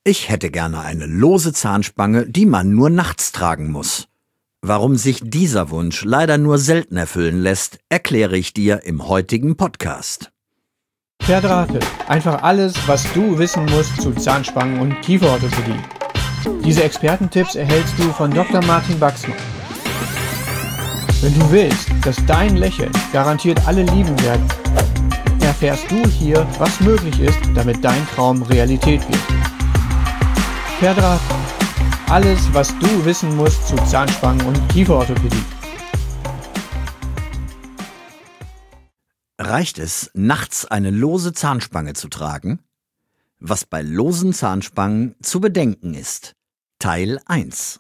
Ich hätte gerne eine lose Zahnspange, die man nur nachts tragen muss. Warum sich dieser Wunsch leider nur selten erfüllen lässt, erkläre ich dir im heutigen Podcast. Verdrahtet. Einfach alles, was du wissen musst zu Zahnspangen und Kieferorthopädie. Diese Expertentipps erhältst du von Dr. Martin Baxmann. Wenn du willst, dass dein Lächeln garantiert alle lieben werden, erfährst du hier, was möglich ist, damit dein Traum Realität wird. Verdrahtet. Alles, was du wissen musst zu Zahnspangen und Kieferorthopädie. Reicht es, nachts eine lose Zahnspange zu tragen? Was bei losen Zahnspangen zu bedenken ist. Teil 1.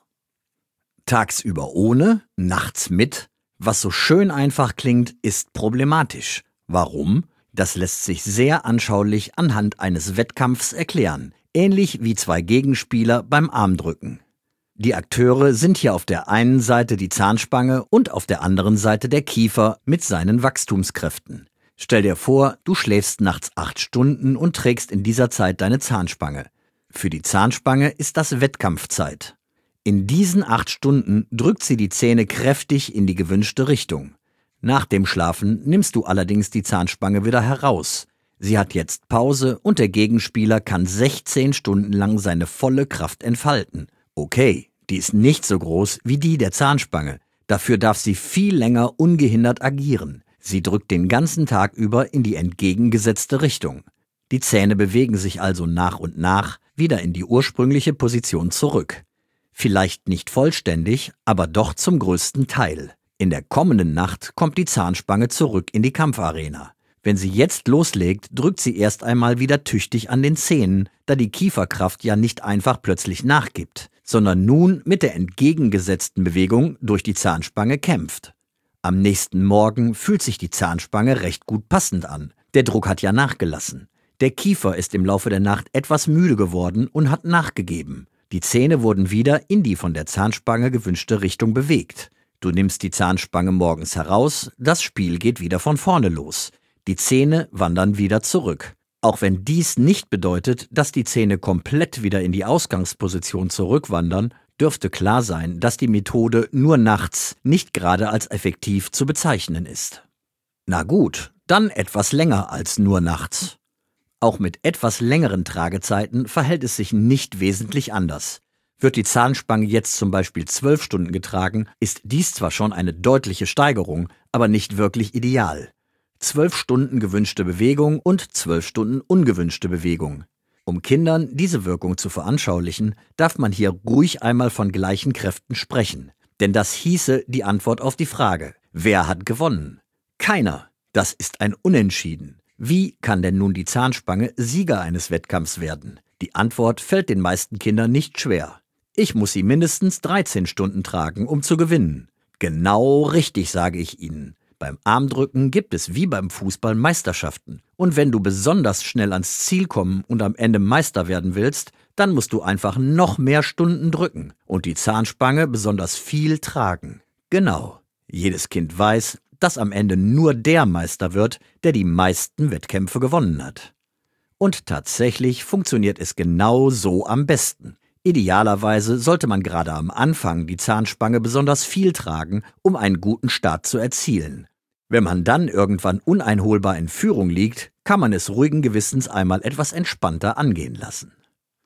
Tagsüber ohne, nachts mit, was so schön einfach klingt, ist problematisch. Warum? Das lässt sich sehr anschaulich anhand eines Wettkampfs erklären, ähnlich wie zwei Gegenspieler beim Armdrücken. Die Akteure sind hier auf der einen Seite die Zahnspange und auf der anderen Seite der Kiefer mit seinen Wachstumskräften. Stell dir vor, du schläfst nachts 8 Stunden und trägst in dieser Zeit deine Zahnspange. Für die Zahnspange ist das Wettkampfzeit. In diesen 8 Stunden drückt sie die Zähne kräftig in die gewünschte Richtung. Nach dem Schlafen nimmst du allerdings die Zahnspange wieder heraus. Sie hat jetzt Pause und der Gegenspieler kann 16 Stunden lang seine volle Kraft entfalten. Okay, die ist nicht so groß wie die der Zahnspange. Dafür darf sie viel länger ungehindert agieren. Sie drückt den ganzen Tag über in die entgegengesetzte Richtung. Die Zähne bewegen sich also nach und nach wieder in die ursprüngliche Position zurück. Vielleicht nicht vollständig, aber doch zum größten Teil. In der kommenden Nacht kommt die Zahnspange zurück in die Kampfarena. Wenn sie jetzt loslegt, drückt sie erst einmal wieder tüchtig an den Zähnen, da die Kieferkraft ja nicht einfach plötzlich nachgibt, sondern nun mit der entgegengesetzten Bewegung durch die Zahnspange kämpft. Am nächsten Morgen fühlt sich die Zahnspange recht gut passend an. Der Druck hat ja nachgelassen. Der Kiefer ist im Laufe der Nacht etwas müde geworden und hat nachgegeben. Die Zähne wurden wieder in die von der Zahnspange gewünschte Richtung bewegt. Du nimmst die Zahnspange morgens heraus, das Spiel geht wieder von vorne los. Die Zähne wandern wieder zurück. Auch wenn dies nicht bedeutet, dass die Zähne komplett wieder in die Ausgangsposition zurückwandern, dürfte klar sein, dass die Methode nur nachts nicht gerade als effektiv zu bezeichnen ist. Na gut, dann etwas länger als nur nachts. Auch mit etwas längeren Tragezeiten verhält es sich nicht wesentlich anders. Wird die Zahnspange jetzt zum Beispiel 12 Stunden getragen, ist dies zwar schon eine deutliche Steigerung, aber nicht wirklich ideal. 12 Stunden gewünschte Bewegung und 12 Stunden ungewünschte Bewegung. Um Kindern diese Wirkung zu veranschaulichen, darf man hier ruhig einmal von gleichen Kräften sprechen. Denn das hieße die Antwort auf die Frage: Wer hat gewonnen? Keiner. Das ist ein Unentschieden. Wie kann denn nun die Zahnspange Sieger eines Wettkampfs werden? Die Antwort fällt den meisten Kindern nicht schwer. Ich muss sie mindestens 13 Stunden tragen, um zu gewinnen. Genau richtig, sage ich Ihnen. Beim Armdrücken gibt es wie beim Fußball Meisterschaften. Und wenn du besonders schnell ans Ziel kommen und am Ende Meister werden willst, dann musst du einfach noch mehr Stunden drücken und die Zahnspange besonders viel tragen. Genau. Jedes Kind weiß, dass am Ende nur der Meister wird, der die meisten Wettkämpfe gewonnen hat. Und tatsächlich funktioniert es genau so am besten. Idealerweise sollte man gerade am Anfang die Zahnspange besonders viel tragen, um einen guten Start zu erzielen. Wenn man dann irgendwann uneinholbar in Führung liegt, kann man es ruhigen Gewissens einmal etwas entspannter angehen lassen.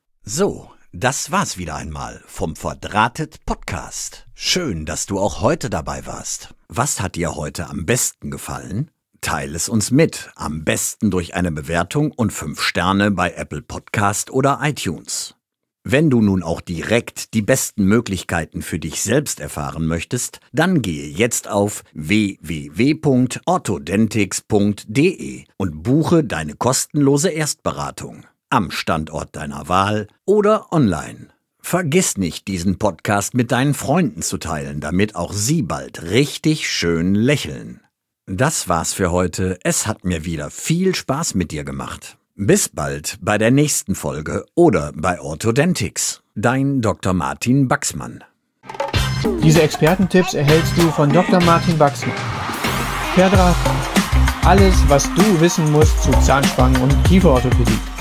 So, das war's wieder einmal vom Verdrahtet Podcast. Schön, dass du auch heute dabei warst. Was hat dir heute am besten gefallen? Teile es uns mit, am besten durch eine Bewertung und 5 Sterne bei Apple Podcast oder iTunes. Wenn du nun auch direkt die besten Möglichkeiten für dich selbst erfahren möchtest, dann gehe jetzt auf www.orthodentics.de und buche deine kostenlose Erstberatung am Standort deiner Wahl oder online. Vergiss nicht, diesen Podcast mit deinen Freunden zu teilen, damit auch sie bald richtig schön lächeln. Das war's für heute. Es hat mir wieder viel Spaß mit dir gemacht. Bis bald bei der nächsten Folge oder bei Orthodentics. Dein Dr. Martin Baxmann. Diese Expertentipps erhältst du von Dr. Martin Baxmann. Verdrahtet. Alles, was du wissen musst zu Zahnspangen und Kieferorthopädie.